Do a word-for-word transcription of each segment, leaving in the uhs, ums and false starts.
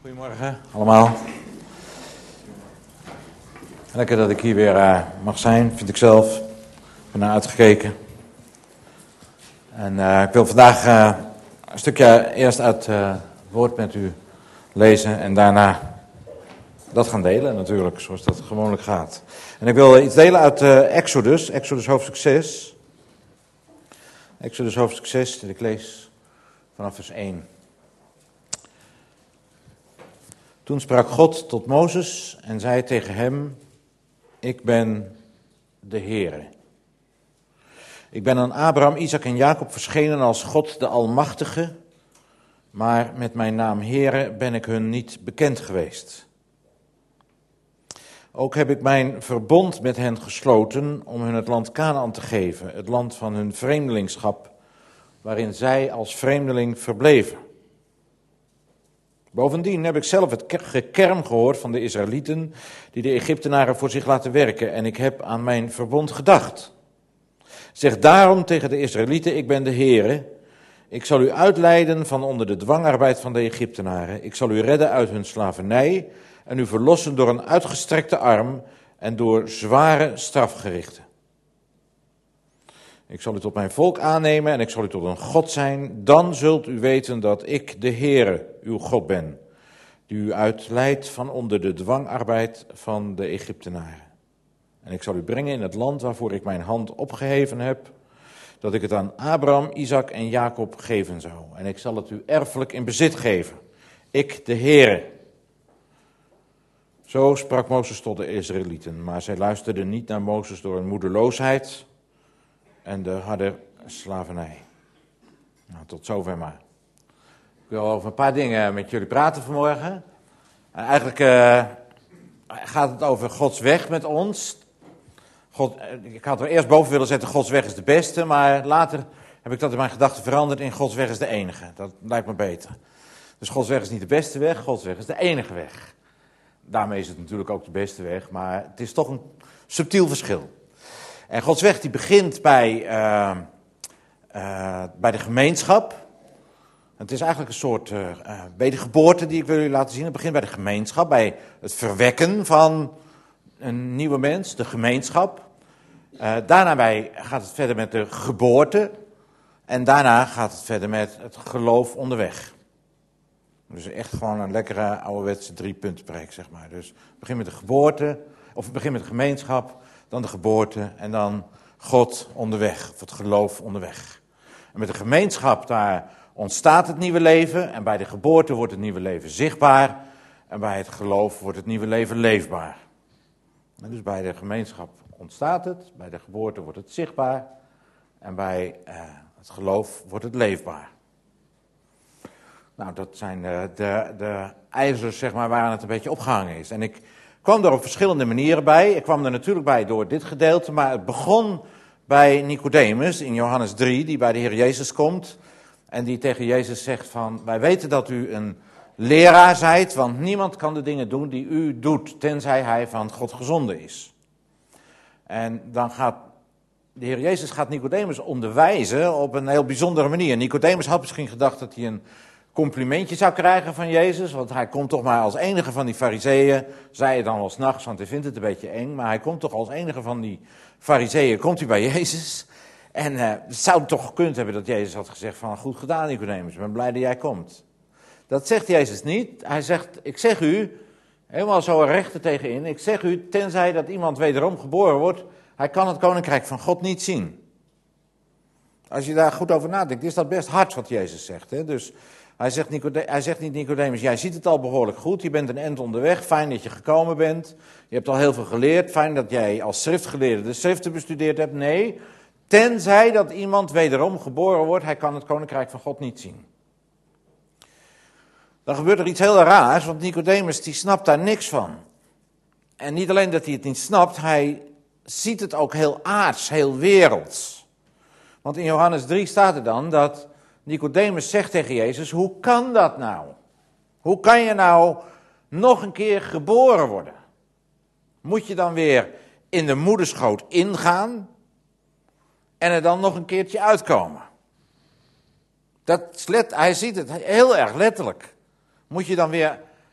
Goedemorgen allemaal. Lekker dat ik hier weer uh, mag zijn, vind ik zelf. Ik ben naar uitgekeken. En uh, ik wil vandaag uh, een stukje eerst uit uh, het woord met u lezen en daarna dat gaan delen natuurlijk, zoals dat gewoonlijk gaat. En ik wil iets delen uit uh, Exodus, Exodus hoofdstuk zes. Exodus hoofdstuk zes, ik lees vanaf vers één. Toen sprak God tot Mozes en zei tegen hem: Ik ben de Heere. Ik ben aan Abraham, Isaac en Jacob verschenen als God de Almachtige, maar met mijn naam Heere ben ik hun niet bekend geweest. Ook heb ik mijn verbond met hen gesloten om hun het land Kanaan te geven, het land van hun vreemdelingschap, waarin zij als vreemdeling verbleven. Bovendien heb ik zelf het gekerm gehoord van de Israëlieten die de Egyptenaren voor zich laten werken en ik heb aan mijn verbond gedacht. Zeg daarom tegen de Israëlieten: Ik ben de Heere. Ik zal u uitleiden van onder de dwangarbeid van de Egyptenaren. Ik zal u redden uit hun slavernij en u verlossen door een uitgestrekte arm en door zware strafgerichten. Ik zal u tot mijn volk aannemen en ik zal u tot een God zijn. Dan zult u weten dat ik de Heere, uw God ben, die u uitleidt van onder de dwangarbeid van de Egyptenaren. En ik zal u brengen in het land waarvoor ik mijn hand opgeheven heb, dat ik het aan Abraham, Isaac en Jacob geven zou. En ik zal het u erfelijk in bezit geven. Ik, de Heere. Zo sprak Mozes tot de Israëlieten, maar zij luisterden niet naar Mozes door hun moedeloosheid en de harde slavernij. Nou, tot zover maar. Ik wil over een paar dingen met jullie praten vanmorgen. En eigenlijk uh, gaat het over Gods weg met ons. God, ik had er eerst boven willen zetten: Gods weg is de beste, maar later heb ik dat in mijn gedachten veranderd in Gods weg is de enige. Dat lijkt me beter. Dus Gods weg is niet de beste weg, Gods weg is de enige weg. Daarmee is het natuurlijk ook de beste weg, maar het is toch een subtiel verschil. En Gods weg die begint bij, uh, uh, bij de gemeenschap. Het is eigenlijk een soort uh, uh, wedergeboorte die ik wil jullie laten zien. Het begint bij de gemeenschap, bij het verwekken van een nieuwe mens, de gemeenschap. Uh, daarna bij gaat het verder met de geboorte. En daarna gaat het verder met het geloof onderweg. Dus echt gewoon een lekkere ouderwetse driepuntenpreek, zeg maar. Dus het begint met de geboorte, of het begint met de gemeenschap, dan de geboorte en dan God onderweg, of het geloof onderweg. En met de gemeenschap, daar ontstaat het nieuwe leven. En bij de geboorte wordt het nieuwe leven zichtbaar. En bij het geloof wordt het nieuwe leven leefbaar. En dus bij de gemeenschap ontstaat het, bij de geboorte wordt het zichtbaar. En bij uh, het geloof wordt het leefbaar. Nou, dat zijn de, de, de ijzers, zeg maar, waar het een beetje opgehangen is. En ik kwam er op verschillende manieren bij. Ik kwam er natuurlijk bij door dit gedeelte, maar het begon bij Nicodemus in Johannes drie, die bij de Heer Jezus komt. En die tegen Jezus zegt van: wij weten dat u een leraar zijt, want niemand kan de dingen doen die u doet, tenzij hij van God gezonden is. En dan gaat de Heer Jezus gaat Nicodemus onderwijzen op een heel bijzondere manier. Nicodemus had misschien gedacht dat hij een complimentje zou krijgen van Jezus, want hij komt toch maar als enige van die fariseeën, zei hij dan wel 's nachts, want hij vindt het een beetje eng, maar hij komt toch als enige van die fariseeën, komt hij bij Jezus. En uh, het zou toch gekund hebben dat Jezus had gezegd van: goed gedaan Nicodemus, ik ben blij dat jij komt. Dat zegt Jezus niet. Hij zegt: ik zeg u, helemaal zo recht tegenin, ik zeg u, tenzij dat iemand wederom geboren wordt, hij kan het koninkrijk van God niet zien. Als je daar goed over nadenkt, is dat best hard wat Jezus zegt. Hè? Dus hij zegt, Nicode- hij zegt niet: Nicodemus, jij ziet het al behoorlijk goed, je bent een end onderweg, fijn dat je gekomen bent, je hebt al heel veel geleerd, fijn dat jij als schriftgeleerde de schriften bestudeerd hebt. Nee, tenzij dat iemand wederom geboren wordt, hij kan het koninkrijk van God niet zien. Dan gebeurt er iets heel raars, want Nicodemus die snapt daar niks van. En niet alleen dat hij het niet snapt, hij ziet het ook heel aards, heel werelds. Want in Johannes drie staat er dan dat Nicodemus zegt tegen Jezus: hoe kan dat nou? Hoe kan je nou nog een keer geboren worden? Moet je dan weer in de moederschoot ingaan en er dan nog een keertje uitkomen? Dat is let, hij ziet het heel erg letterlijk. Moet je dan weer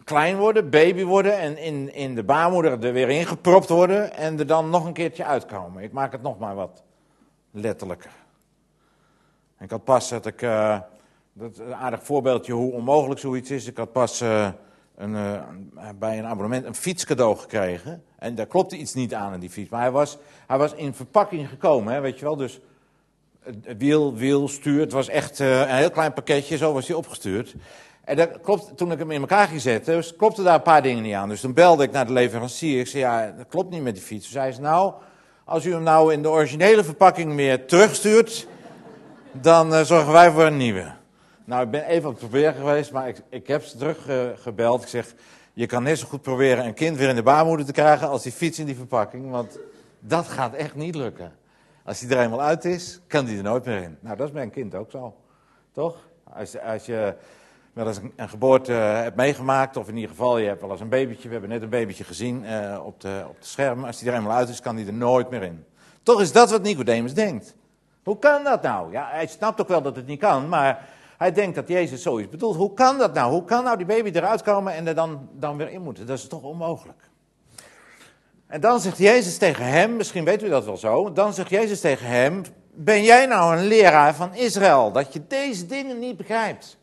klein worden, baby worden en in, in de baarmoeder er weer ingepropt worden en er dan nog een keertje uitkomen. Ik maak het nog maar wat letterlijker. Ik had pas, dat ik, uh, dat is een aardig voorbeeldje hoe onmogelijk zoiets is. Ik had pas uh, een, uh, bij een abonnement een fiets cadeau gekregen. En daar klopte iets niet aan in die fiets. Maar hij was, hij was in verpakking gekomen, hè, weet je wel. Dus wiel, wiel, stuur. Het was echt uh, een heel klein pakketje, zo was hij opgestuurd. En dat klopt, toen ik hem in elkaar ging zetten, dus klopte daar een paar dingen niet aan. Dus toen belde ik naar de leverancier. Ik zei, ja, dat klopt niet met die fiets. Dus hij zei, nou, als u hem nou in de originele verpakking weer terugstuurt, dan uh, zorgen wij voor een nieuwe. Nou, ik ben even aan het proberen geweest, maar ik, ik heb ze teruggebeld. Uh, ik zeg, je kan net zo goed proberen een kind weer in de baarmoeder te krijgen als die fiets in die verpakking. Want dat gaat echt niet lukken. Als die er eenmaal uit is, kan die er nooit meer in. Nou, dat is bij een kind ook zo. Toch? Als, als je wel eens een, een geboorte hebt meegemaakt, of in ieder geval je hebt wel eens een babytje. We hebben net een babytje gezien uh, op de, op de schermen. Als die er eenmaal uit is, kan die er nooit meer in. Toch is dat wat Nicodemus denkt. Hoe kan dat nou? Ja, hij snapt ook wel dat het niet kan, maar hij denkt dat Jezus zoiets bedoelt. Hoe kan dat nou? Hoe kan nou die baby eruit komen en er dan, dan weer in moeten? Dat is toch onmogelijk? En dan zegt Jezus tegen hem, misschien weet u dat wel zo, dan zegt Jezus tegen hem, ben jij nou een leraar van Israël, dat je deze dingen niet begrijpt?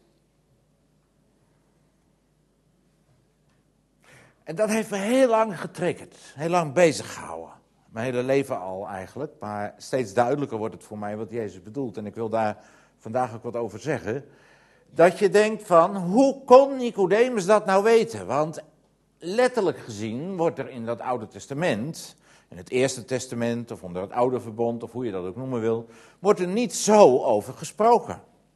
En dat heeft me heel lang getriggerd, heel lang bezig gehouden. Mijn hele leven al eigenlijk, maar steeds duidelijker wordt het voor mij wat Jezus bedoelt. En ik wil daar vandaag ook wat over zeggen. Dat je denkt van, hoe kon Nicodemus dat nou weten? Want letterlijk gezien wordt er in dat Oude Testament, in het Eerste Testament of onder het Oude Verbond, of hoe je dat ook noemen wil, wordt er niet zo over gesproken.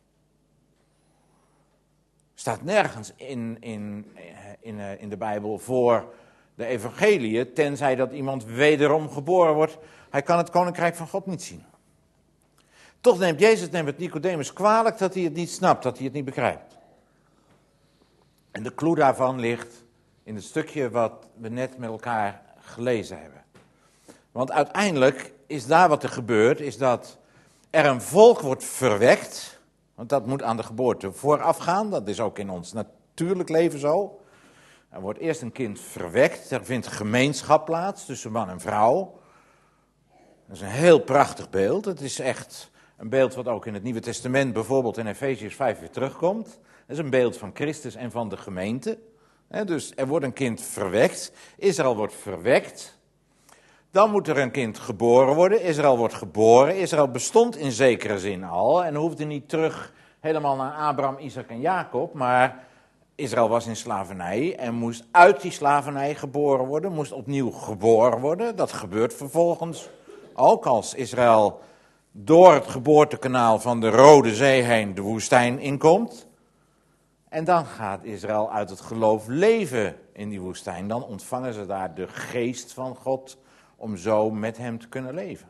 Er staat nergens in, in, in, in de Bijbel voor de evangeliën, tenzij dat iemand wederom geboren wordt, hij kan het koninkrijk van God niet zien. Toch neemt Jezus neemt het Nicodemus kwalijk dat hij het niet snapt, dat hij het niet begrijpt. En de clue daarvan ligt in het stukje wat we net met elkaar gelezen hebben. Want uiteindelijk is daar wat er gebeurt, is dat er een volk wordt verwekt, want dat moet aan de geboorte voorafgaan, dat is ook in ons natuurlijk leven zo. Er wordt eerst een kind verwekt, er vindt gemeenschap plaats tussen man en vrouw. Dat is een heel prachtig beeld, het is echt een beeld wat ook in het Nieuwe Testament, bijvoorbeeld in Efeziërs vijf weer terugkomt. Dat is een beeld van Christus en van de gemeente. He, dus er wordt een kind verwekt, Israël wordt verwekt. Dan moet er een kind geboren worden, Israël wordt geboren. Israël bestond in zekere zin al en hoefde niet terug helemaal naar Abraham, Isaac en Jacob. Maar Israël was in slavernij en moest uit die slavernij geboren worden, moest opnieuw geboren worden. Dat gebeurt vervolgens ook als Israël door het geboortekanaal van de Rode Zee heen de woestijn inkomt. En dan gaat Israël uit het geloof leven in die woestijn. Dan ontvangen ze daar de geest van God om zo met hem te kunnen leven.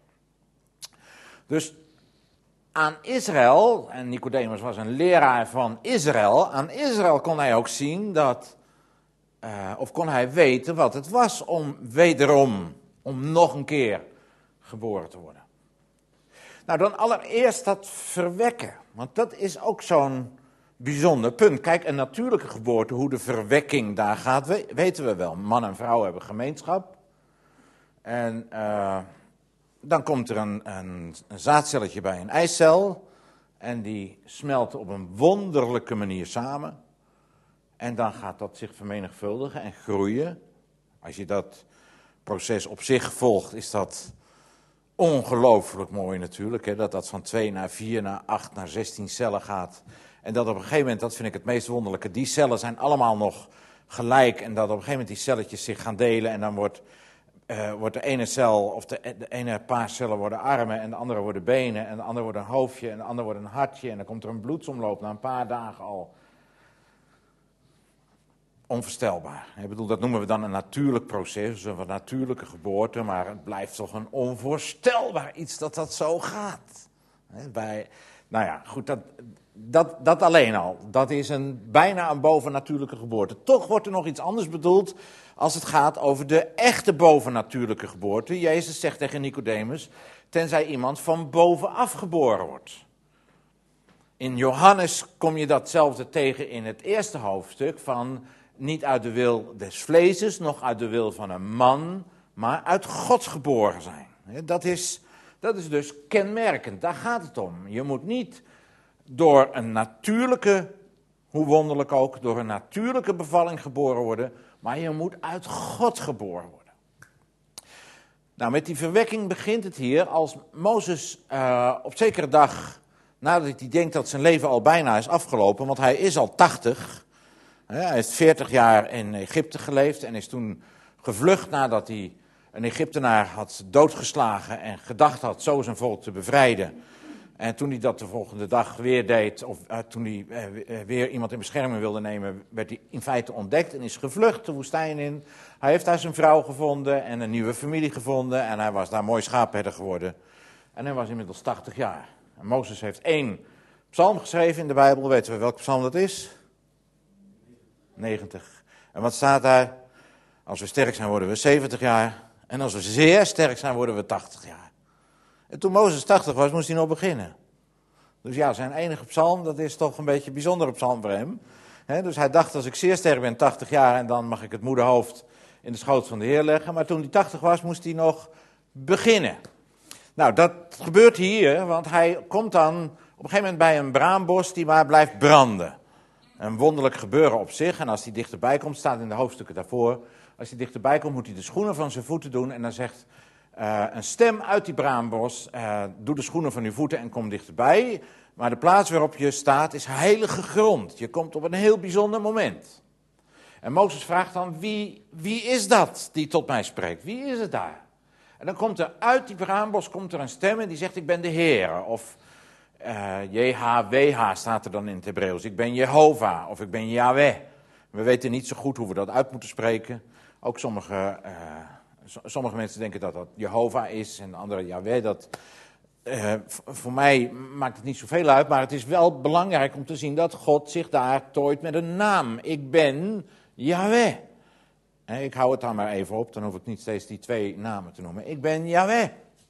Dus aan Israël, en Nicodemus was een leraar van Israël, aan Israël kon hij ook zien dat, uh, of kon hij weten wat het was om wederom, om nog een keer geboren te worden. Nou, dan allereerst dat verwekken, want dat is ook zo'n bijzonder punt. Kijk, een natuurlijke geboorte, hoe de verwekking daar gaat, weten we wel. Man en vrouw hebben gemeenschap. En uh, dan komt er een, een, een zaadcelletje bij een eicel. En die smelt op een wonderlijke manier samen. En dan gaat dat zich vermenigvuldigen en groeien. Als je dat proces op zich volgt, is dat ongelooflijk mooi natuurlijk. Hè? Dat dat van twee naar vier, naar acht, naar zestien cellen gaat. En dat op een gegeven moment, dat vind ik het meest wonderlijke, die cellen zijn allemaal nog gelijk. En dat op een gegeven moment die celletjes zich gaan delen. En dan wordt, uh, wordt de ene cel, of de, de ene paar cellen worden armen. En de andere worden benen. En de andere wordt een hoofdje. En de andere wordt een hartje. En dan komt er een bloedsomloop na een paar dagen al. Onvoorstelbaar. Ik bedoel, dat noemen we dan een natuurlijk proces, een natuurlijke geboorte, maar het blijft toch een onvoorstelbaar iets dat dat zo gaat. Bij, nou ja, goed, dat, dat, dat alleen al, dat is een, bijna een bovennatuurlijke geboorte. Toch wordt er nog iets anders bedoeld als het gaat over de echte bovennatuurlijke geboorte. Jezus zegt tegen Nicodemus, tenzij iemand van bovenaf geboren wordt. In Johannes kom je datzelfde tegen in het eerste hoofdstuk van niet uit de wil des vleeses, nog uit de wil van een man, maar uit God geboren zijn. Dat is, dat is dus kenmerkend, daar gaat het om. Je moet niet door een natuurlijke, hoe wonderlijk ook, door een natuurlijke bevalling geboren worden, maar je moet uit God geboren worden. Nou, met die verwekking begint het hier als Mozes uh, op zekere dag, nadat hij denkt dat zijn leven al bijna is afgelopen, want hij is al tachtig, hè, hij heeft veertig jaar in Egypte geleefd en is toen gevlucht nadat hij een Egyptenaar had doodgeslagen en gedacht had zo zijn volk te bevrijden. En toen hij dat de volgende dag weer deed, of uh, toen hij uh, weer iemand in bescherming wilde nemen, werd hij in feite ontdekt en is gevlucht de woestijn in. Hij heeft daar zijn vrouw gevonden en een nieuwe familie gevonden en hij was daar mooi schaapherder geworden. En hij was inmiddels tachtig jaar. En Mozes heeft één psalm geschreven in de Bijbel. Weten we welke psalm dat is? negentig. En wat staat daar? Als we sterk zijn worden we zeventig jaar. En als we zeer sterk zijn worden we tachtig jaar. En toen Mozes tachtig was, moest hij nog beginnen. Dus ja, zijn enige psalm, dat is toch een beetje een bijzondere psalm voor hem. He, dus hij dacht, als ik zeer sterk ben, tachtig jaar, en dan mag ik het moederhoofd in de schoot van de Heer leggen. Maar toen hij tachtig was, moest hij nog beginnen. Nou, dat gebeurt hier, want hij komt dan op een gegeven moment bij een braambos die maar blijft branden. Een wonderlijk gebeuren op zich. En als hij dichterbij komt, staat in de hoofdstukken daarvoor. Als hij dichterbij komt, moet hij de schoenen van zijn voeten doen. En dan zegt uh, een stem uit die braambos, uh, doe de schoenen van uw voeten en kom dichterbij. Maar de plaats waarop je staat is heilige grond. Je komt op een heel bijzonder moment. En Mozes vraagt dan, wie, wie is dat die tot mij spreekt? Wie is het daar? En dan komt er uit die braambos komt er een stem en die zegt, ik ben de Heer. Of uh, J H W H staat er dan in het Hebreeuws. Ik ben Jehovah of ik ben Yahweh. We weten niet zo goed hoe we dat uit moeten spreken. Ook sommige, uh, sommige mensen denken dat dat Jehovah is en anderen Yahweh. Dat, uh, voor mij maakt het niet zoveel uit, maar het is wel belangrijk om te zien dat God zich daar tooit met een naam. Ik ben Yahweh. Ik hou het daar maar even op, dan hoef ik niet steeds die twee namen te noemen. Ik ben Yahweh.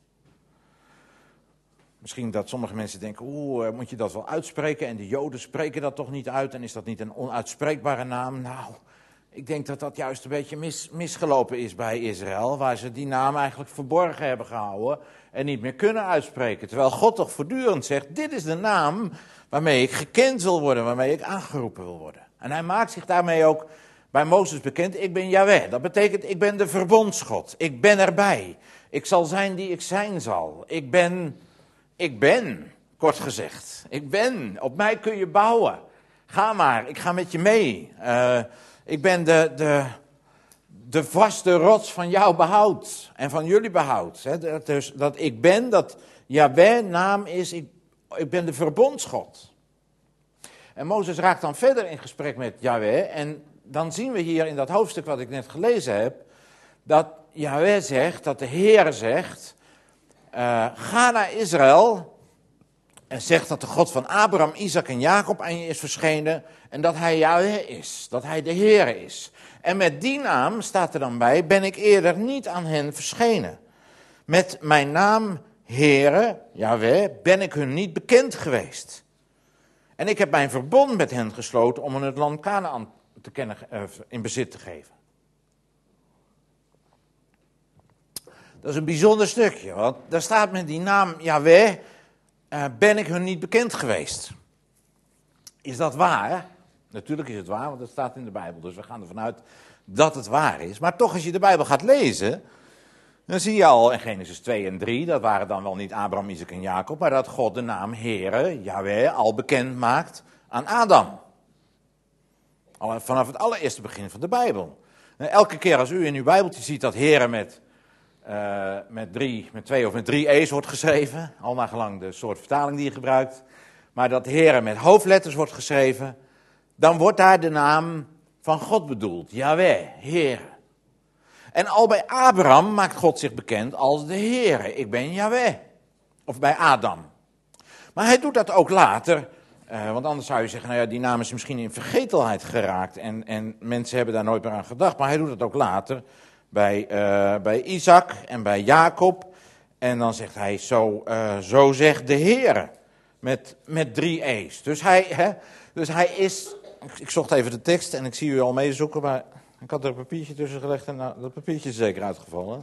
Misschien dat sommige mensen denken, oeh, moet je dat wel uitspreken? En de Joden spreken dat toch niet uit? En is dat niet een onuitspreekbare naam? Nou, ik denk dat dat juist een beetje mis, misgelopen is bij Israël, waar ze die naam eigenlijk verborgen hebben gehouden en niet meer kunnen uitspreken. Terwijl God toch voortdurend zegt, dit is de naam waarmee ik gekend wil worden, waarmee ik aangeroepen wil worden. En hij maakt zich daarmee ook bij Mozes bekend, ik ben Yahweh. Dat betekent, ik ben de verbondsgod. Ik ben erbij. Ik zal zijn die ik zijn zal. Ik ben, ik ben, kort gezegd. Ik ben, op mij kun je bouwen. Ga maar, ik ga met je mee. Uh, ik ben de, de, de vaste rots van jouw behoud en van jullie behoud. Hè. Dus dat ik ben, dat Yahweh naam is, ik, ik ben de verbondsgod. En Mozes raakt dan verder in gesprek met Yahweh en dan zien we hier in dat hoofdstuk wat ik net gelezen heb, dat Yahweh zegt, dat de Heer zegt, uh, ga naar Israël en zeg dat de God van Abraham, Isaac en Jacob aan je is verschenen en dat hij Yahweh is, dat hij de Heer is. En met die naam, staat er dan bij, ben ik eerder niet aan hen verschenen. Met mijn naam Heere, Yahweh, ben ik hun niet bekend geweest. En ik heb mijn verbond met hen gesloten om hun het land Kanaan te kennen, uh, in bezit te geven. Dat is een bijzonder stukje, want daar staat met die naam Yahweh, uh, ben ik hun niet bekend geweest. Is dat waar? Natuurlijk is het waar, want het staat in de Bijbel, dus we gaan ervan uit dat het waar is. Maar toch, als je de Bijbel gaat lezen, dan zie je al in Genesis twee en drie, dat waren dan wel niet Abraham, Isaac en Jacob, maar dat God de naam Heere, Yahweh, al bekend maakt aan Adam. Al vanaf het allereerste begin van de Bijbel. Elke keer als u in uw Bijbeltje ziet dat Heere met, uh, met, drie, met twee of met drie e's wordt geschreven, al naar gelang de soort vertaling die je gebruikt, maar dat Heere met hoofdletters wordt geschreven, dan wordt daar de naam van God bedoeld, Yahweh, Heere. En al bij Abraham maakt God zich bekend als de Heere, ik ben Yahweh. Of bij Adam. Maar hij doet dat ook later. Uh, want anders zou je zeggen, nou ja, die naam is misschien in vergetelheid geraakt en, en mensen hebben daar nooit meer aan gedacht. Maar hij doet het ook later bij, uh, bij Isaac en bij Jacob. En dan zegt hij, zo, uh, zo zegt de Heere, met, met drie e's. Dus hij, hè, dus hij is ik zocht even de tekst en ik zie u al meezoeken, maar ik had er een papiertje tussen gelegd en nou, dat papiertje is zeker uitgevallen.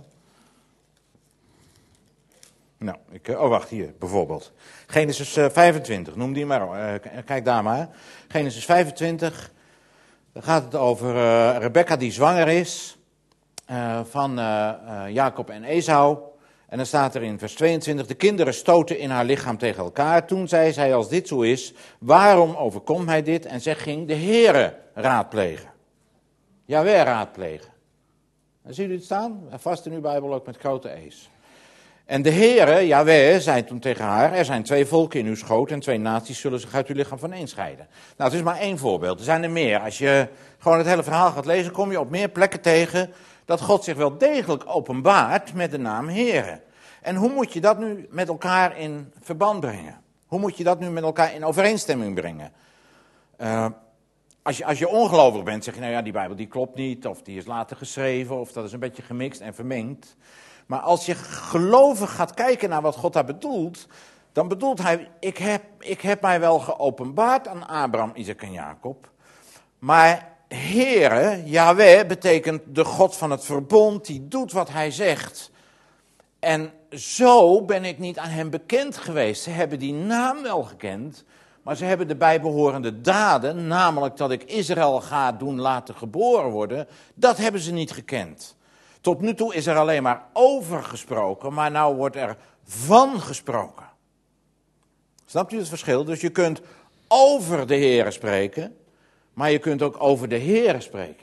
Nou, ik, oh wacht, hier bijvoorbeeld. Genesis vijfentwintig, noem die maar, uh, kijk daar maar. Genesis vijfentwintig, daar gaat het over uh, Rebecca die zwanger is uh, van uh, uh, Jacob en Esau. En dan staat er in vers tweeëntwintig, de kinderen stoten in haar lichaam tegen elkaar. Toen zei zij, als dit zo is, waarom overkomt mij dit? En zij ging de Heere raadplegen. Jahweh raadplegen. En ziet u het staan? Vast in uw Bijbel ook met grote E's. En de Heere, Jahweh, zei toen tegen haar, er zijn twee volken in uw schoot en twee naties zullen zich uit uw lichaam vaneen scheiden. Nou, het is maar één voorbeeld, er zijn er meer. Als je gewoon het hele verhaal gaat lezen, kom je op meer plekken tegen dat God zich wel degelijk openbaart met de naam Heere. En hoe moet je dat nu met elkaar in verband brengen? Hoe moet je dat nu met elkaar in overeenstemming brengen? Uh, als, je, als je ongelovig bent, zeg je, nou ja, die Bijbel die klopt niet, of die is later geschreven, of dat is een beetje gemixt en vermengd. Maar als je gelovig gaat kijken naar wat God daar bedoelt, dan bedoelt hij, ik heb, ik heb mij wel geopenbaard aan Abraham, Isaac en Jacob, maar Heere, Jahweh, betekent de God van het verbond, die doet wat hij zegt. En zo ben ik niet aan hem bekend geweest. Ze hebben die naam wel gekend, maar ze hebben de bijbehorende daden, namelijk dat ik Israël ga doen laten geboren worden, dat hebben ze niet gekend. Tot nu toe is er alleen maar over gesproken, maar nou wordt er van gesproken. Snapt u het verschil? Dus je kunt over de Heere spreken, maar je kunt ook over de Heere spreken.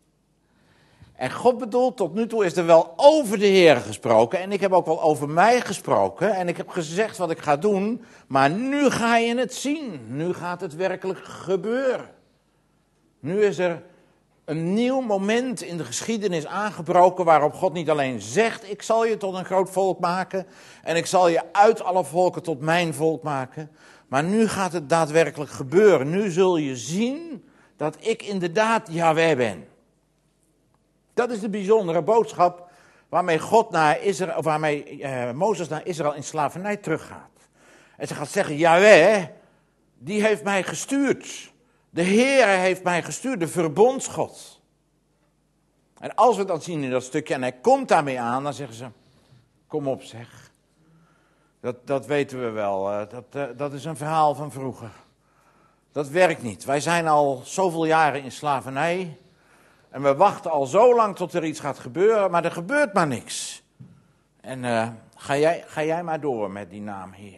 En God bedoelt, tot nu toe is er wel over de Heere gesproken, en ik heb ook wel over mij gesproken, en ik heb gezegd wat ik ga doen, maar nu ga je het zien. Nu gaat het werkelijk gebeuren. Nu is er een nieuw moment in de geschiedenis aangebroken waarop God niet alleen zegt, ik zal je tot een groot volk maken en ik zal je uit alle volken tot mijn volk maken. Maar nu gaat het daadwerkelijk gebeuren. Nu zul je zien dat ik inderdaad Jahweh ben. Dat is de bijzondere boodschap waarmee, God naar Israël, of waarmee uh, Mozes naar Israël in slavernij teruggaat. En ze gaat zeggen, Jahweh, die heeft mij gestuurd. De Heere heeft mij gestuurd, de verbondsgod. En als we dat zien in dat stukje en hij komt daarmee aan, dan zeggen ze, kom op zeg. Dat, dat weten we wel, uh, dat, uh, dat is een verhaal van vroeger. Dat werkt niet. Wij zijn al zoveel jaren in slavernij. En we wachten al zo lang tot er iets gaat gebeuren, maar er gebeurt maar niks. En uh, ga, jij, ga jij maar door met die naam Heer.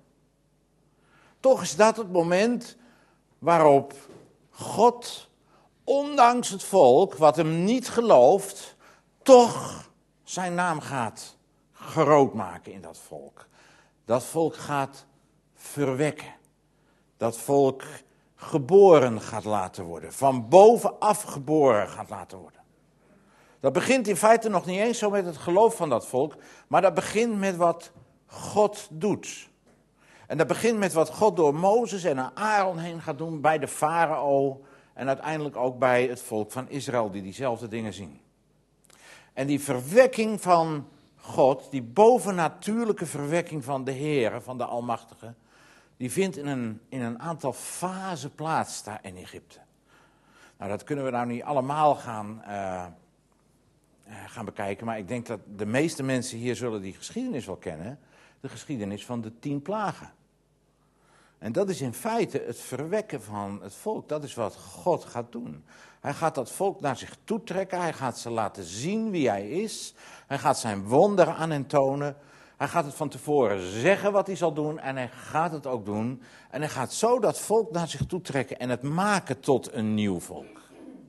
Toch is dat het moment waarop God, ondanks het volk wat hem niet gelooft, toch zijn naam gaat groot maken in dat volk. Dat volk gaat verwekken. Dat volk geboren gaat laten worden. Van bovenaf geboren gaat laten worden. Dat begint in feite nog niet eens zo met het geloof van dat volk, maar dat begint met wat God doet. En dat begint met wat God door Mozes en Aaron heen gaat doen bij de farao en uiteindelijk ook bij het volk van Israël die diezelfde dingen zien. En die verwekking van God, die bovennatuurlijke verwekking van de Heere, van de Almachtige, die vindt in een, in een aantal fasen plaats daar in Egypte. Nou, dat kunnen we nou niet allemaal gaan, uh, gaan bekijken, maar ik denk dat de meeste mensen hier zullen die geschiedenis wel kennen. De geschiedenis van de tien plagen. En dat is in feite het verwekken van het volk. Dat is wat God gaat doen. Hij gaat dat volk naar zich toe trekken. Hij gaat ze laten zien wie hij is. Hij gaat zijn wonderen aan hen tonen. Hij gaat het van tevoren zeggen wat hij zal doen. En hij gaat het ook doen. En hij gaat zo dat volk naar zich toe trekken. En het maken tot een nieuw volk.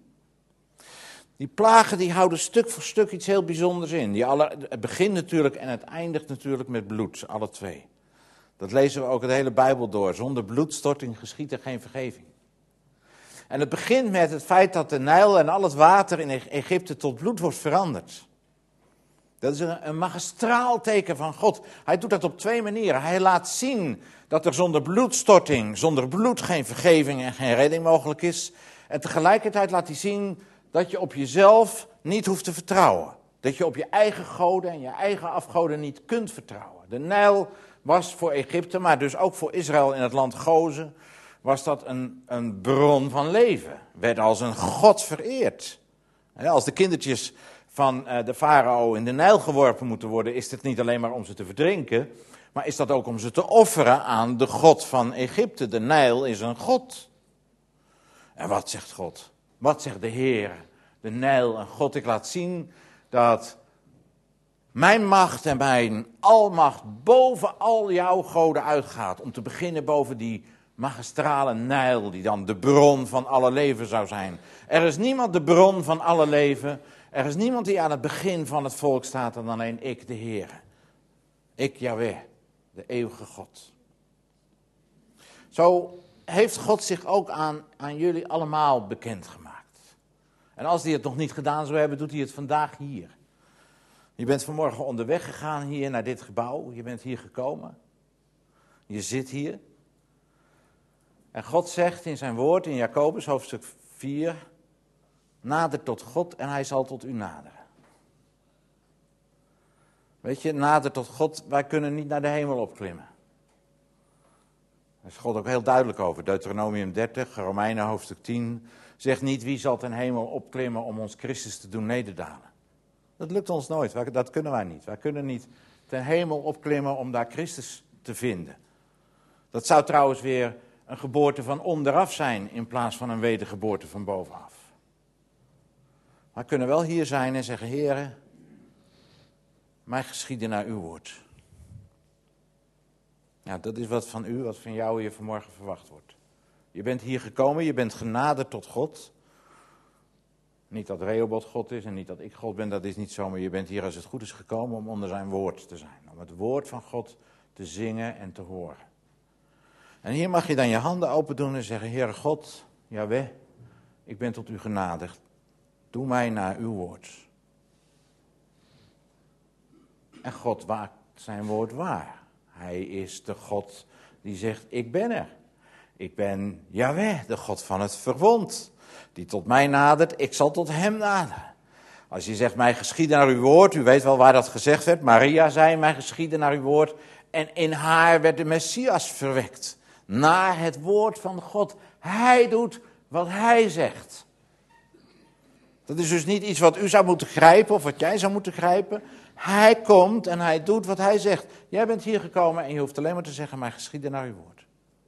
Die plagen die houden stuk voor stuk iets heel bijzonders in. Die alle, het begint natuurlijk en het eindigt natuurlijk met bloed, alle twee. Dat lezen we ook de hele Bijbel door. Zonder bloedstorting geschiet er geen vergeving. En het begint met het feit dat de Nijl en al het water in Egypte tot bloed wordt veranderd. Dat is een, een magistraal teken van God. Hij doet dat op twee manieren. Hij laat zien dat er zonder bloedstorting, zonder bloed geen vergeving en geen redding mogelijk is. En tegelijkertijd laat hij zien dat je op jezelf niet hoeft te vertrouwen. Dat je op je eigen goden en je eigen afgoden niet kunt vertrouwen. De Nijl was voor Egypte, maar dus ook voor Israël in het land Gozen, was dat een, een bron van leven. Werd als een God vereerd. Als de kindertjes van de farao in de Nijl geworpen moeten worden, is het niet alleen maar om ze te verdrinken, maar is dat ook om ze te offeren aan de God van Egypte. De Nijl is een God. En wat zegt God? Wat zegt de Heer? De Nijl, een God. Ik laat zien dat mijn macht en mijn almacht boven al jouw goden uitgaat. Om te beginnen boven die magistrale Nijl, die dan de bron van alle leven zou zijn. Er is niemand de bron van alle leven. Er is niemand die aan het begin van het volk staat dan alleen ik, de Heer. Ik, Yahweh, de eeuwige God. Zo heeft God zich ook aan, aan jullie allemaal bekendgemaakt. En als hij het nog niet gedaan zou hebben, doet hij het vandaag hier. Je bent vanmorgen onderweg gegaan hier naar dit gebouw. Je bent hier gekomen. Je zit hier. En God zegt in zijn woord in Jacobus hoofdstuk vier... nader tot God en hij zal tot u naderen. Weet je, nader tot God, wij kunnen niet naar de hemel opklimmen. Daar is God ook heel duidelijk over. Deuteronomium dertig, Romeinen hoofdstuk tien... zegt niet wie zal ten hemel opklimmen om ons Christus te doen nederdalen. Dat lukt ons nooit, dat kunnen wij niet. Wij kunnen niet ten hemel opklimmen om daar Christus te vinden. Dat zou trouwens weer een geboorte van onderaf zijn in plaats van een wedergeboorte van bovenaf. Maar we kunnen wel hier zijn en zeggen, Heere, mij geschieden naar uw woord. Ja, dat is wat van u, wat van jou hier vanmorgen verwacht wordt. Je bent hier gekomen, je bent genaderd tot God. Niet dat Rehoboth God is en niet dat ik God ben, dat is niet zo. Maar je bent hier als het goed is gekomen om onder zijn woord te zijn. Om het woord van God te zingen en te horen. En hier mag je dan je handen open doen en zeggen, Heere God, Yahweh, ik ben tot u genaderd. Doe mij naar uw woord. En God maakt zijn woord waar. Hij is de God die zegt, ik ben er. Ik ben Yahweh, de God van het verbond. Die tot mij nadert, ik zal tot hem naderen. Als je zegt, mij geschieden naar uw woord, u weet wel waar dat gezegd werd. Maria zei, mij geschieden naar uw woord. En in haar werd de Messias verwekt. Naar het woord van God. Hij doet wat hij zegt. Dat is dus niet iets wat u zou moeten grijpen of wat jij zou moeten grijpen. Hij komt en hij doet wat hij zegt. Jij bent hier gekomen en je hoeft alleen maar te zeggen, mij geschieden naar uw woord.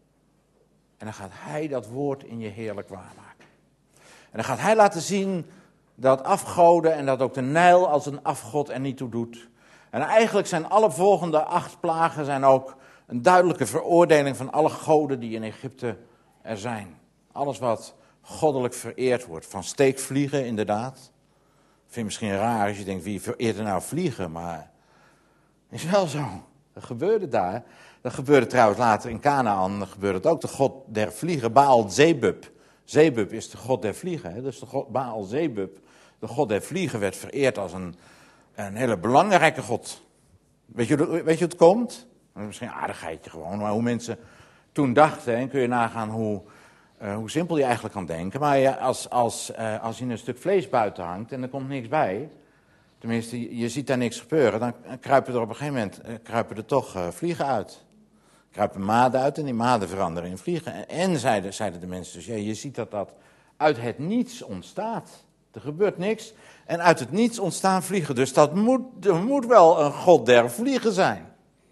En dan gaat hij dat woord in je heerlijk waarmaken. En dan gaat hij laten zien dat afgoden en dat ook de Nijl als een afgod er niet toe doet. En eigenlijk zijn alle volgende acht plagen zijn ook een duidelijke veroordeling van alle goden die in Egypte er zijn. Alles wat goddelijk vereerd wordt. Van steekvliegen inderdaad. Ik vind het misschien raar als je denkt, wie vereert er nou vliegen? Maar het is wel zo. Dat gebeurde daar. Dat gebeurde trouwens later in Kanaan. Dat gebeurde het ook. De god der vliegen, Baal Zebub. Zebub is de god der vliegen. Hè? Dus de god, Baal Zebub, de god der vliegen, werd vereerd als een, een hele belangrijke god. Weet je, weet je hoe het komt? Misschien een aardigheidje gewoon. Maar hoe mensen toen dachten, en kun je nagaan hoe... Uh, hoe simpel je eigenlijk kan denken. Maar ja, als, als, uh, als je een stuk vlees buiten hangt en er komt niks bij. Tenminste, je, je ziet daar niks gebeuren. Dan kruipen er op een gegeven moment uh, kruipen er toch uh, vliegen uit. Kruipen maden uit en die maden veranderen in vliegen. En, en zeiden, zeiden de mensen dus, ja, je ziet dat dat uit het niets ontstaat. Er gebeurt niks. En uit het niets ontstaan vliegen. Dus dat moet, er moet wel een god der vliegen zijn.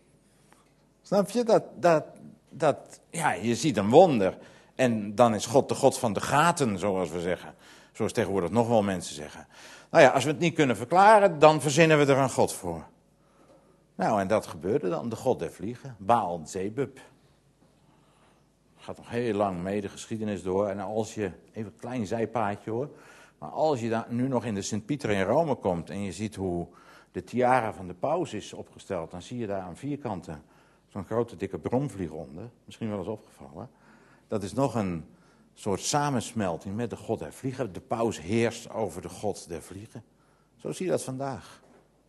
Snap je? Dat, dat, dat, ja, je ziet een wonder. En dan is God de God van de gaten, zoals we zeggen. Zoals tegenwoordig nog wel mensen zeggen. Nou ja, als we het niet kunnen verklaren, dan verzinnen we er een God voor. Nou, en dat gebeurde dan, de God der vliegen, Baal Zebub. Gaat nog heel lang mee de geschiedenis door. En als je, even een klein zijpaadje hoor. Maar als je daar nu nog in de Sint-Pieter in Rome komt en je ziet hoe de tiara van de paus is opgesteld. Dan zie je daar aan vierkanten zo'n grote dikke bromvlieg onder. Misschien wel eens opgevallen. Dat is nog een soort samensmelting met de God der vliegen. De paus heerst over de God der vliegen. Zo zie je dat vandaag.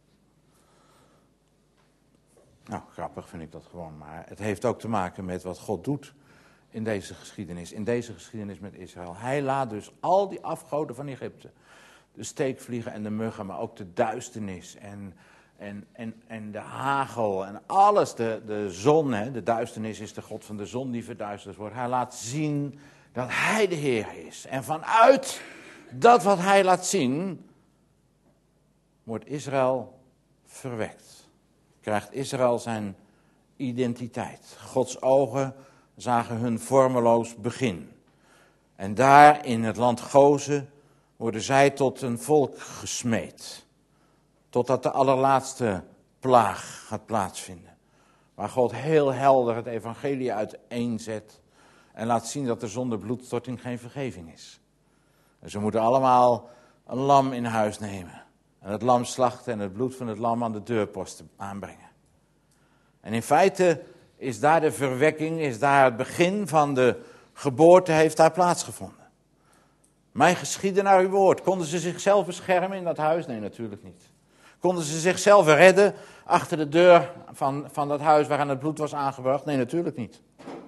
Nou, grappig vind ik dat gewoon. Maar het heeft ook te maken met wat God doet in deze geschiedenis. In deze geschiedenis met Israël. Hij laat dus al die afgoden van Egypte. De steekvliegen en de muggen, maar ook de duisternis. En, en, en, en de hagel en alles. De, de zon, hè, de duisternis is de God van de zon die verduisterd wordt. Hij laat zien dat hij de Heer is. En vanuit dat wat hij laat zien, wordt Israël verwekt. Krijgt Israël zijn identiteit. Gods ogen zagen hun vormeloos begin. En daar in het land Gozen worden zij tot een volk gesmeed. Totdat de allerlaatste plaag gaat plaatsvinden. Waar God heel helder het evangelie uiteenzet. En laat zien dat er zonder bloedstorting geen vergeving is. En ze moeten allemaal een lam in huis nemen. En het lam slachten en het bloed van het lam aan de deurposten aanbrengen. En in feite is daar de verwekking, is daar het begin van de geboorte heeft daar plaatsgevonden. Mij geschieden naar uw woord. Konden ze zichzelf beschermen in dat huis? Nee, natuurlijk niet. Konden ze zichzelf redden achter de deur van, van dat huis waaraan het bloed was aangebracht? Nee, natuurlijk niet.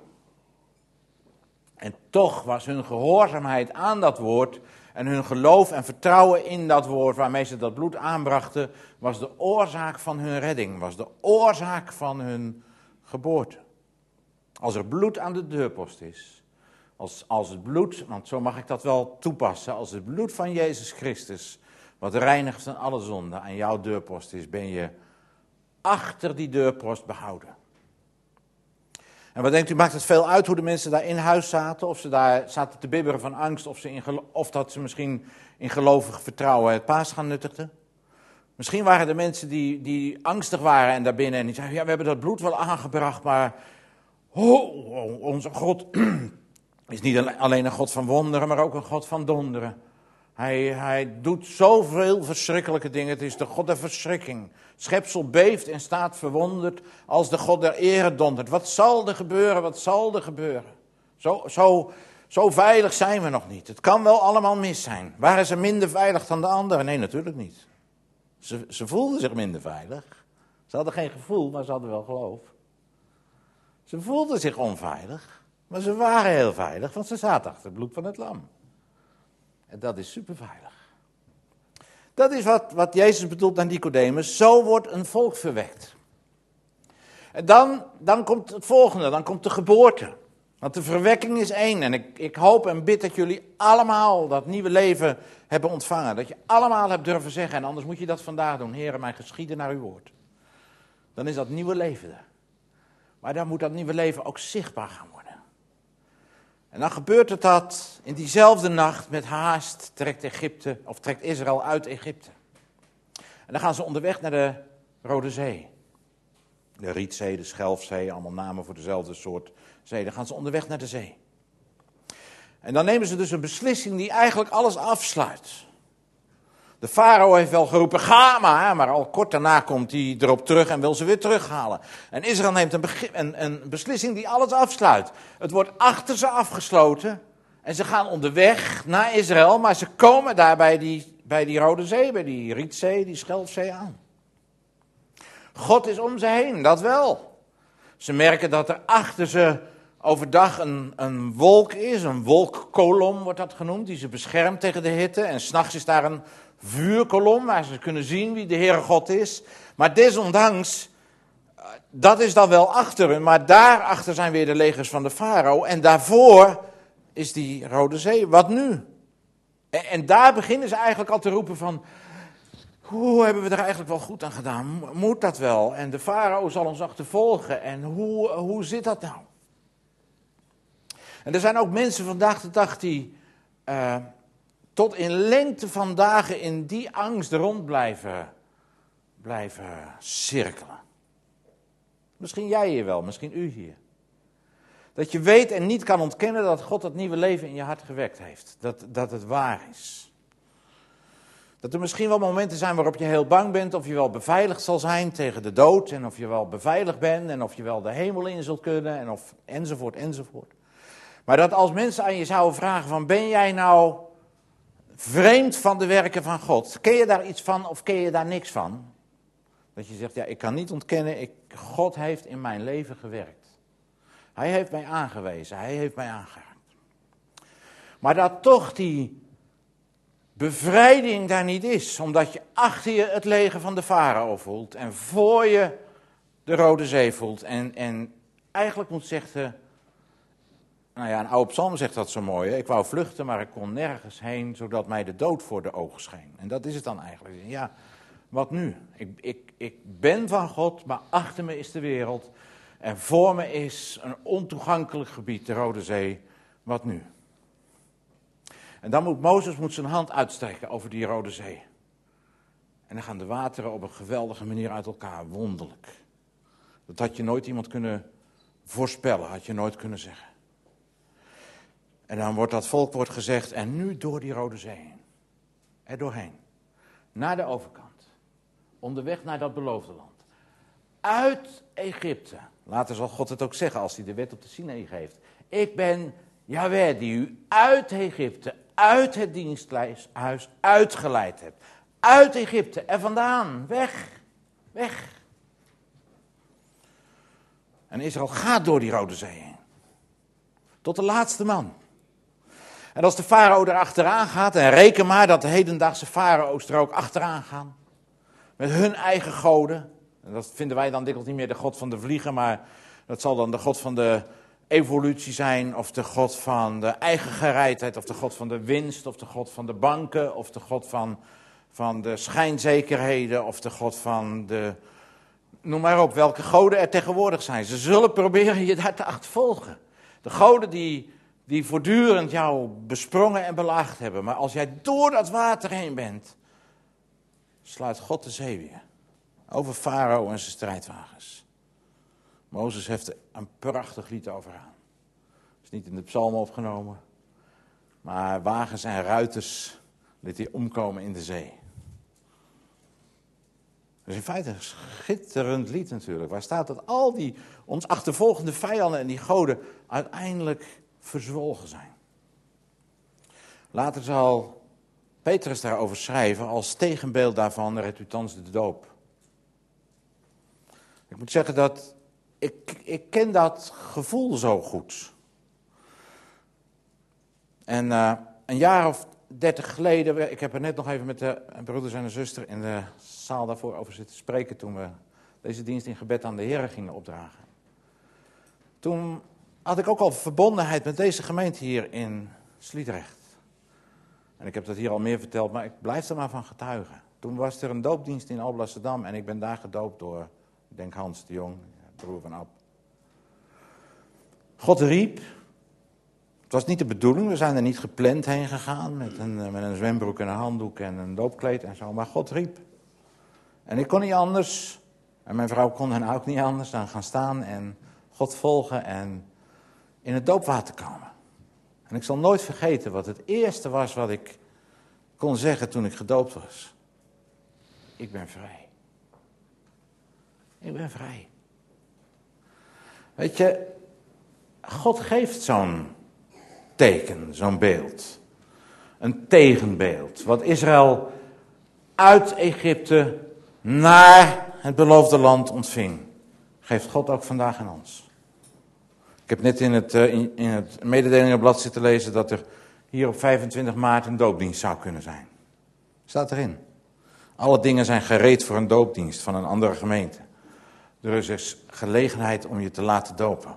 En toch was hun gehoorzaamheid aan dat woord en hun geloof en vertrouwen in dat woord waarmee ze dat bloed aanbrachten, was de oorzaak van hun redding, was de oorzaak van hun geboorte. Als er bloed aan de deurpost is, als, als het bloed, want zo mag ik dat wel toepassen, als het bloed van Jezus Christus, wat reinigt van alle zonden, aan jouw deurpost is, ben je achter die deurpost behouden. En wat denkt u, maakt het veel uit hoe de mensen daar in huis zaten? Of ze daar zaten te bibberen van angst, of, ze in gelo- of dat ze misschien in gelovig vertrouwen het paasgaan nuttigden? Misschien waren er mensen die, die angstig waren en daarbinnen en die zeiden, ja, we hebben dat bloed wel aangebracht, maar oh, oh, onze God is niet alleen een God van wonderen, maar ook een God van donderen. Hij, hij doet zoveel verschrikkelijke dingen. Het is de God der verschrikking. Schepsel beeft en staat verwonderd als de God der ere dondert. Wat zal er gebeuren? Wat zal er gebeuren? Zo, zo, zo veilig zijn we nog niet. Het kan wel allemaal mis zijn. Waren ze minder veilig dan de anderen? Nee, natuurlijk niet. Ze, ze voelden zich minder veilig. Ze hadden geen gevoel, maar ze hadden wel geloof. Ze voelden zich onveilig, maar ze waren heel veilig, want ze zaten achter het bloed van het lam. En dat is superveilig. Dat is wat, wat Jezus bedoelt aan Nicodemus. Zo wordt een volk verwekt. En dan, dan komt het volgende, dan komt de geboorte. Want de verwekking is één. En ik, ik hoop en bid dat jullie allemaal dat nieuwe leven hebben ontvangen. Dat je allemaal hebt durven zeggen. En anders moet je dat vandaag doen. Heere, mij geschieden naar uw woord. Dan is dat nieuwe leven er. Maar dan moet dat nieuwe leven ook zichtbaar gaan worden. En dan gebeurt het dat in diezelfde nacht met haast trekt Egypte, of trekt Israël uit Egypte. En dan gaan ze onderweg naar de Rode Zee. De Rietzee, de Schelfzee, allemaal namen voor dezelfde soort zee. Dan gaan ze onderweg naar de zee. En dan nemen ze dus een beslissing die eigenlijk alles afsluit. De farao heeft wel geroepen, ga maar, maar al kort daarna komt hij erop terug en wil ze weer terughalen. En Israël neemt een, begin, een, een beslissing die alles afsluit. Het wordt achter ze afgesloten en ze gaan onderweg naar Israël, maar ze komen daar bij die, bij die Rode Zee, bij die Rietzee, die Schelfzee aan. God is om ze heen, dat wel. Ze merken dat er achter ze overdag een, een wolk is, een wolkkolom wordt dat genoemd, die ze beschermt tegen de hitte. En 's nachts is daar een vuurkolom waar ze kunnen zien wie de Heere God is. Maar desondanks, dat is dan wel achter hun, maar daarachter zijn weer de legers van de farao. En daarvoor is die Rode Zee. Wat nu? En, en daar beginnen ze eigenlijk al te roepen van, hoe hebben we er eigenlijk wel goed aan gedaan? Moet dat wel? En de farao zal ons achtervolgen. En hoe, hoe zit dat nou? En er zijn ook mensen vandaag de dag die uh, tot in lengte van dagen in die angst rond blijven, blijven cirkelen. Misschien jij hier wel, misschien u hier. Dat je weet en niet kan ontkennen dat God dat nieuwe leven in je hart gewekt heeft. Dat, dat het waar is. Dat er misschien wel momenten zijn waarop je heel bang bent of je wel beveiligd zal zijn tegen de dood. En of je wel beveiligd bent en of je wel de hemel in zult kunnen en of, enzovoort enzovoort. Maar dat als mensen aan je zouden vragen van, ben jij nou vreemd van de werken van God? Ken je daar iets van of ken je daar niks van? Dat je zegt, ja, ik kan niet ontkennen, ik, God heeft in mijn leven gewerkt. Hij heeft mij aangewezen, hij heeft mij aangeraakt. Maar dat toch die bevrijding daar niet is, omdat je achter je het leger van de farao voelt en voor je de Rode Zee voelt en, en eigenlijk moet zeggen, nou ja, een oude psalm zegt dat zo mooi, hè? Ik wou vluchten, maar ik kon nergens heen, zodat mij de dood voor de ogen scheen. En dat is het dan eigenlijk. Ja, wat nu? Ik, ik, ik ben van God, maar achter me is de wereld en voor me is een ontoegankelijk gebied, de Rode Zee. Wat nu? En dan moet Mozes moet zijn hand uitstrekken over die Rode Zee. En dan gaan de wateren op een geweldige manier uit elkaar, wonderlijk. Dat had je nooit iemand kunnen voorspellen, had je nooit kunnen zeggen. En dan wordt dat volk wordt gezegd, en nu door die Rode Zee heen. Er doorheen. Naar de overkant. Onderweg naar dat beloofde land. Uit Egypte. Later zal God het ook zeggen als hij de wet op de Sinaï geeft. Ik ben Jahweh die u uit Egypte, uit het diensthuis uitgeleid hebt. Uit Egypte, er vandaan, weg, weg. En Israël gaat door die Rode Zee heen. Tot de laatste man. En als de farao er achteraan gaat, en reken maar dat de hedendaagse farao's er ook achteraan gaan. Met hun eigen goden. En dat vinden wij dan dikwijls niet meer de god van de vliegen, maar dat zal dan de god van de evolutie zijn, of de god van de eigen gereidheid, of de god van de winst, of de god van de banken, of de god van, van de schijnzekerheden, of de god van de... Noem maar op, welke goden er tegenwoordig zijn. Ze zullen proberen je daar te achtervolgen. De goden die, die voortdurend jou besprongen en belaagd hebben. Maar als jij door dat water heen bent, sluit God de zee weer. Over farao en zijn strijdwagens. Mozes heeft er een prachtig lied over aan. Het is niet in de psalmen opgenomen. Maar wagens en ruiters liet hij omkomen in de zee. Dat is in feite een schitterend lied natuurlijk. Waar staat dat al die ons achtervolgende vijanden en die goden uiteindelijk verzwolgen zijn. Later zal Petrus daarover schrijven. Als tegenbeeld daarvan redt u thans de doop. Ik moet zeggen dat ik, ik ken dat gevoel zo goed. En uh, een jaar of dertig geleden, ik heb er net nog even met de broeders en de zuster in de zaal daarvoor over zitten spreken toen we deze dienst in gebed aan de Heer gingen opdragen. Toen had ik ook al verbondenheid met deze gemeente hier in Sliedrecht. En ik heb dat hier al meer verteld, maar ik blijf er maar van getuigen. Toen was er een doopdienst in Alblasserdam en ik ben daar gedoopt door, ik denk Hans de Jong, broer van Ab. God riep. Het was niet de bedoeling, we zijn er niet gepland heen gegaan met een, met een zwembroek en een handdoek en een doopkleed en zo, maar God riep. En ik kon niet anders, en mijn vrouw kon dan ook niet anders dan gaan staan en God volgen en in het doopwater komen. En ik zal nooit vergeten wat het eerste was wat ik kon zeggen toen ik gedoopt was. Ik ben vrij. Ik ben vrij. Weet je, God geeft zo'n teken, zo'n beeld. Een tegenbeeld. Wat Israël uit Egypte naar het beloofde land ontving, geeft God ook vandaag aan ons. Ik heb net in het, in, in het mededelingenblad zitten lezen dat er hier op vijfentwintig maart een doopdienst zou kunnen zijn. Staat erin. Alle dingen zijn gereed voor een doopdienst van een andere gemeente. Er is dus gelegenheid om je te laten dopen.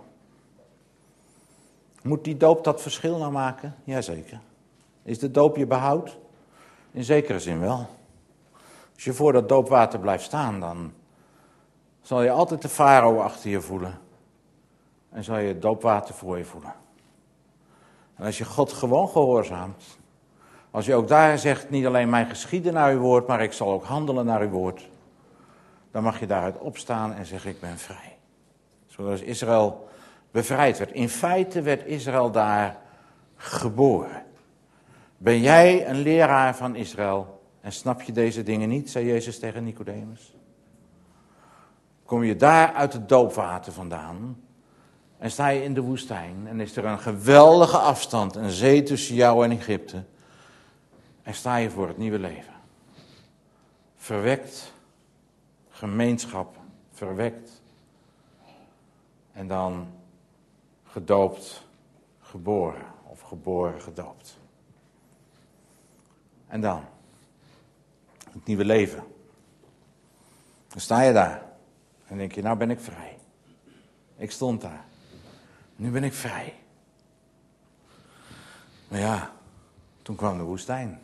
Moet die doop dat verschil nou maken? Jazeker. Is de doop je behoud? In zekere zin wel. Als je voor dat doopwater blijft staan, dan zal je altijd de farao achter je voelen. En zal je het doopwater voor je voelen. En als je God gewoon gehoorzaamt, als je ook daar zegt, niet alleen mijn geschieden naar uw woord, maar ik zal ook handelen naar uw woord, dan mag je daaruit opstaan en zeggen, ik ben vrij. Zoals Israël bevrijd werd. In feite werd Israël daar geboren. Ben jij een leraar van Israël en snap je deze dingen niet, zei Jezus tegen Nicodemus. Kom je daar uit het doopwater vandaan en sta je in de woestijn en is er een geweldige afstand, een zee tussen jou en Egypte. En sta je voor het nieuwe leven. Verwekt, gemeenschap, verwekt. En dan gedoopt, geboren of geboren, gedoopt. En dan? Het nieuwe leven. Dan sta je daar. En denk je, nou ben ik vrij. Ik stond daar. Nu ben ik vrij. Maar ja, toen kwam de woestijn.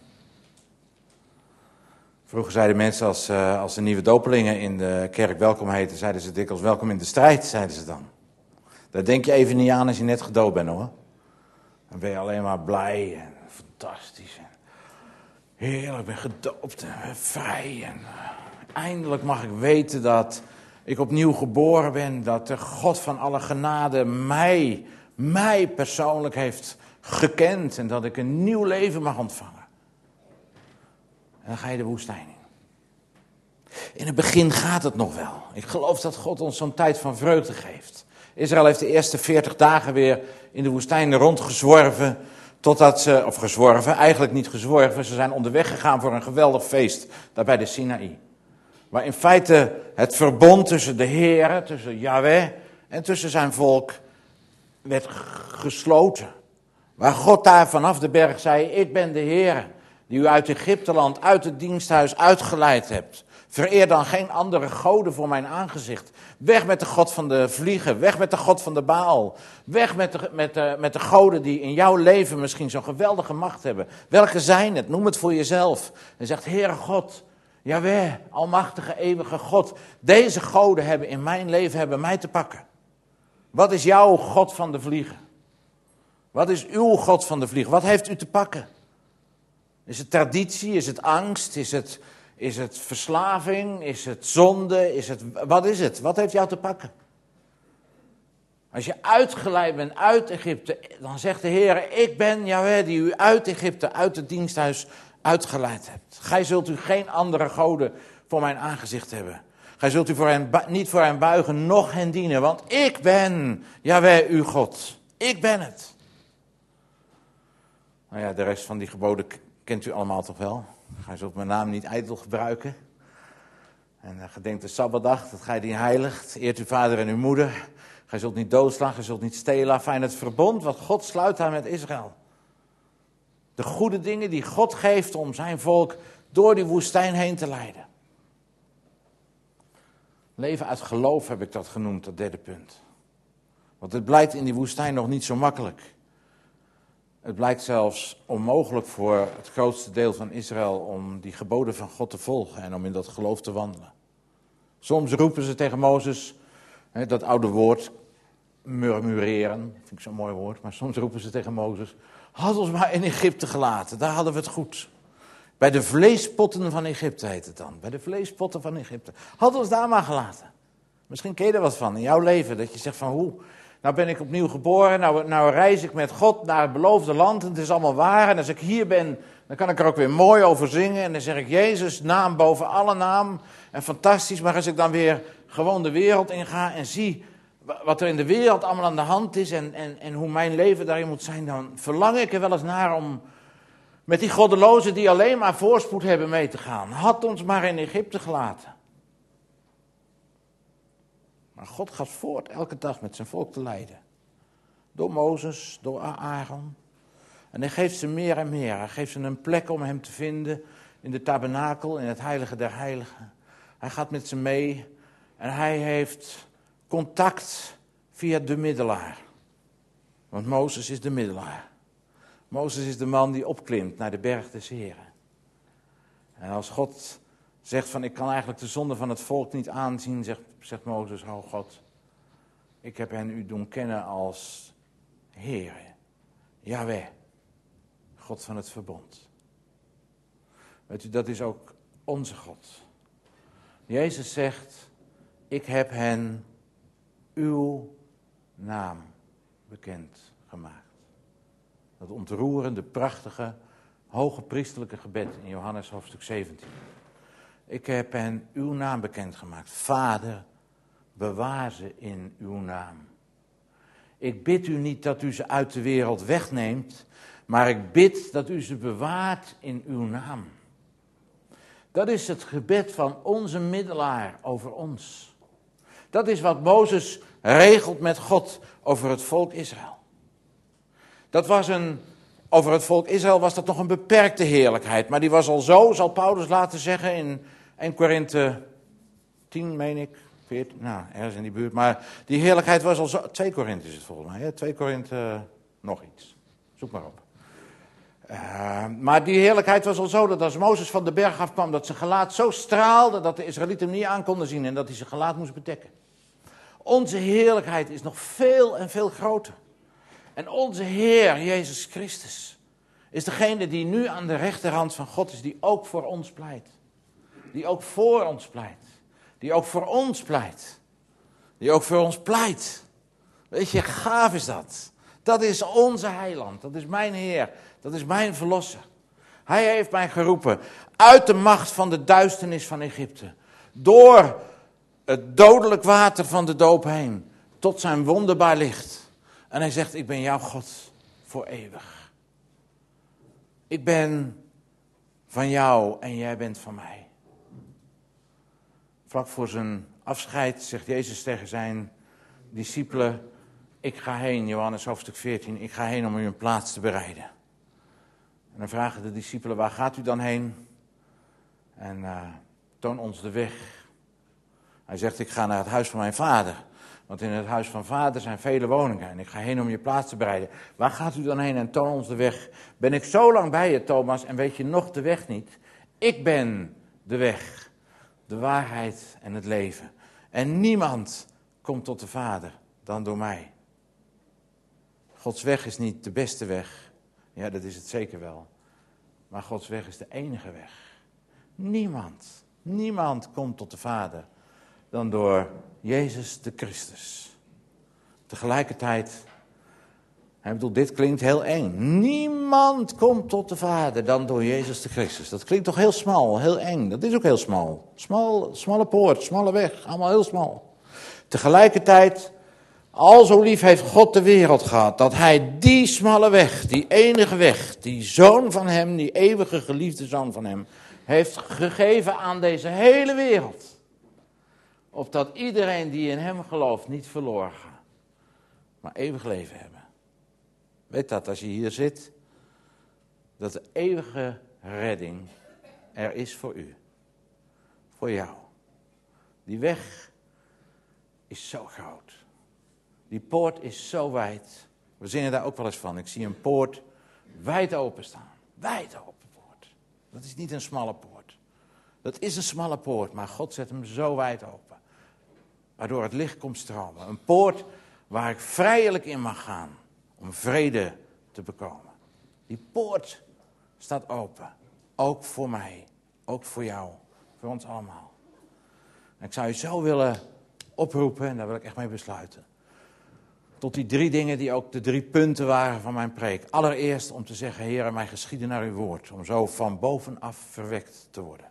Vroeger zeiden mensen als, uh, als de nieuwe dopelingen in de kerk welkom heten, zeiden ze dikwijls welkom in de strijd, zeiden ze dan. Daar denk je even niet aan als je net gedoopt bent hoor. Dan ben je alleen maar blij en fantastisch. En heerlijk, ik ben gedoopt en vrij. En uh, eindelijk mag ik weten dat ik opnieuw geboren ben. Dat de God van alle genade mij, mij persoonlijk heeft gekend. En dat ik een nieuw leven mag ontvangen. En dan ga je de woestijn in. In het begin gaat het nog wel. Ik geloof dat God ons zo'n tijd van vreugde geeft. Israël heeft de eerste veertig dagen weer in de woestijn rondgezworven. Totdat ze, of gezworven, eigenlijk niet gezworven. Ze zijn onderweg gegaan voor een geweldig feest. Daar bij de Sinaï. Waar in feite het verbond tussen de Heere, tussen Yahweh en tussen zijn volk werd gesloten. Waar God daar vanaf de berg zei, ik ben de Heere die u uit Egypteland, uit het diensthuis uitgeleid hebt. Vereer dan geen andere goden voor mijn aangezicht. Weg met de god van de vliegen, weg met de god van de Baal. Weg met de, met de, met de goden die in jouw leven misschien zo'n geweldige macht hebben. Welke zijn het? Noem het voor jezelf. En zegt, Heere God, Jaweh, almachtige eeuwige God. Deze goden hebben in mijn leven hebben mij te pakken. Wat is jouw god van de vliegen? Wat is uw god van de vliegen? Wat heeft u te pakken? Is het traditie? Is het angst? Is het, is het verslaving? Is het zonde? Is het, wat is het? Wat heeft jou te pakken? Als je uitgeleid bent uit Egypte, dan zegt de Heer, ik ben Jahweh die u uit Egypte, uit het diensthuis uitgeleid hebt. Gij zult u geen andere goden voor mijn aangezicht hebben. Gij zult u voor hen, niet voor hen buigen, noch hen dienen, want ik ben Jahweh uw God. Ik ben het. Nou ja, de rest van die geboden kent u allemaal toch wel. Gij zult mijn naam niet ijdel gebruiken. En gedenkt de Sabbatdag, dat gij die heiligt. Eert uw vader en uw moeder. Gij zult niet doodslaan, gij zult niet stelen. Fijn, het verbond wat God sluit daar met Israël. De goede dingen die God geeft om zijn volk door die woestijn heen te leiden. Leven uit geloof heb ik dat genoemd, dat derde punt. Want het blijkt in die woestijn nog niet zo makkelijk. Het blijkt zelfs onmogelijk voor het grootste deel van Israël om die geboden van God te volgen en om in dat geloof te wandelen. Soms roepen ze tegen Mozes, hè, dat oude woord, murmureren, vind ik zo'n mooi woord, maar soms roepen ze tegen Mozes, had ons maar in Egypte gelaten, daar hadden we het goed. Bij de vleespotten van Egypte heet het dan, bij de vleespotten van Egypte. Had ons daar maar gelaten. Misschien ken je er wat van in jouw leven, dat je zegt van hoe... Nou ben ik opnieuw geboren, nou, nou reis ik met God naar het beloofde land en het is allemaal waar. En als ik hier ben, dan kan ik er ook weer mooi over zingen. En dan zeg ik Jezus, naam boven alle naam. En fantastisch, maar als ik dan weer gewoon de wereld inga en zie wat er in de wereld allemaal aan de hand is en, en, en hoe mijn leven daarin moet zijn, dan verlang ik er wel eens naar om met die goddelozen die alleen maar voorspoed hebben mee te gaan. Had ons maar in Egypte gelaten. Maar God gaat voort elke dag met zijn volk te leiden. Door Mozes, door Aaron. En hij geeft ze meer en meer. Hij geeft ze een plek om hem te vinden in de tabernakel, in het heilige der heiligen. Hij gaat met ze mee en hij heeft contact via de middelaar. Want Mozes is de middelaar. Mozes is de man die opklimt naar de berg des Heren. En als God zegt van ik kan eigenlijk de zonde van het volk niet aanzien, zegt, zegt Mozes, oh God, ik heb hen u doen kennen als Heere, Jahweh, God van het verbond. Weet u, dat is ook onze God. Jezus zegt, ik heb hen uw naam bekend gemaakt. Dat ontroerende, prachtige, hoge priesterlijke gebed in Johannes hoofdstuk zeventien. Ik heb hen uw naam bekendgemaakt. Vader, bewaar ze in uw naam. Ik bid u niet dat u ze uit de wereld wegneemt, maar ik bid dat u ze bewaart in uw naam. Dat is het gebed van onze middelaar over ons. Dat is wat Mozes regelt met God over het volk Israël. Dat was een over het volk Israël was dat nog een beperkte heerlijkheid. Maar die was al zo, zal Paulus laten zeggen in Eerste Korinthe tien, meen ik. veertien, nou, ergens in die buurt. Maar die heerlijkheid was al zo. Twee Korinthe is het volgens mij. Hè? Twee Korinthe nog iets. Zoek maar op. Uh, maar die heerlijkheid was al zo dat als Mozes van de berg afkwam, dat zijn gelaat zo straalde dat de Israëlieten hem niet aan konden zien en dat hij zijn gelaat moest bedekken. Onze heerlijkheid is nog veel en veel groter. En onze Heer, Jezus Christus, is degene die nu aan de rechterhand van God is, die ook voor ons pleit. Die ook voor ons pleit. Die ook voor ons pleit. Die ook voor ons pleit. Weet je, gaaf is dat. Dat is onze heiland. Dat is mijn Heer. Dat is mijn verlosser. Hij heeft mij geroepen uit de macht van de duisternis van Egypte. Door het dodelijk water van de doop heen. Tot zijn wonderbaar licht. En hij zegt, ik ben jouw God voor eeuwig. Ik ben van jou en jij bent van mij. Vlak voor zijn afscheid zegt Jezus tegen zijn discipelen, ik ga heen, Johannes hoofdstuk veertien, ik ga heen om u een plaats te bereiden. En dan vragen de discipelen, waar gaat u dan heen? En uh, toon ons de weg. Hij zegt, ik ga naar het huis van mijn vader. Want in het huis van vader zijn vele woningen. En ik ga heen om je plaats te bereiden. Waar gaat u dan heen en toon ons de weg? Ben ik zo lang bij je, Thomas, en weet je nog de weg niet? Ik ben de weg, de waarheid en het leven. En niemand komt tot de Vader dan door mij. Gods weg is niet de beste weg. Ja, dat is het zeker wel. Maar Gods weg is de enige weg. Niemand, niemand komt tot de Vader dan door Jezus de Christus. Tegelijkertijd, hij bedoelt, dit klinkt heel eng. Niemand komt tot de Vader dan door Jezus de Christus. Dat klinkt toch heel smal, heel eng. Dat is ook heel smal. Smal, smalle poort, smalle weg, allemaal heel smal. Tegelijkertijd, al zo lief heeft God de wereld gehad, dat hij die smalle weg, die enige weg, die zoon van hem, die eeuwige geliefde zoon van hem, heeft gegeven aan deze hele wereld. Opdat iedereen die in hem gelooft niet verloren gaat, maar eeuwig leven hebben. Weet dat als je hier zit, dat de eeuwige redding er is voor u. Voor jou. Die weg is zo groot. Die poort is zo wijd. We zingen daar ook wel eens van. Ik zie een poort wijd open staan. Wijd open poort. Dat is niet een smalle poort. Dat is een smalle poort, maar God zet hem zo wijd open. Waardoor het licht komt stromen. Een poort waar ik vrijelijk in mag gaan. Om vrede te bekomen. Die poort staat open. Ook voor mij. Ook voor jou. Voor ons allemaal. En ik zou je zo willen oproepen. En daar wil ik echt mee besluiten. Tot die drie dingen die ook de drie punten waren van mijn preek. Allereerst om te zeggen, Heer, mij geschieden naar uw woord. Om zo van bovenaf verwekt te worden.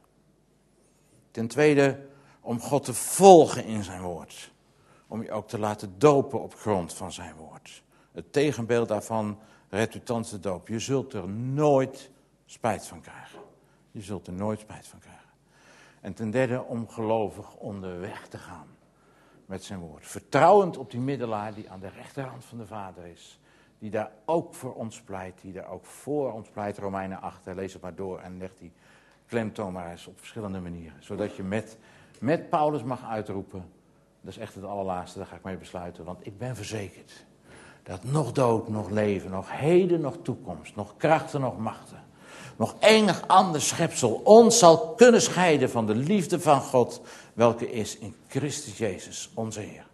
Ten tweede, om God te volgen in zijn woord. Om je ook te laten dopen op grond van zijn woord. Het tegenbeeld daarvan redt u thans de doop. Je zult er nooit spijt van krijgen. Je zult er nooit spijt van krijgen. En ten derde, om gelovig onderweg te gaan. Met zijn woord. Vertrouwend op die middelaar die aan de rechterhand van de Vader is. Die daar ook voor ons pleit. Die daar ook voor ons pleit. Romeinen acht. Lees het maar door en leg die klemtoon maar eens op verschillende manieren. Zodat je met, met Paulus mag uitroepen. Dat is echt het allerlaatste. Daar ga ik mee besluiten. Want ik ben verzekerd. Dat nog dood, nog leven, nog heden, nog toekomst. Nog krachten, nog machten. Nog enig ander schepsel ons zal kunnen scheiden van de liefde van God, welke is in Christus Jezus, onze Heer.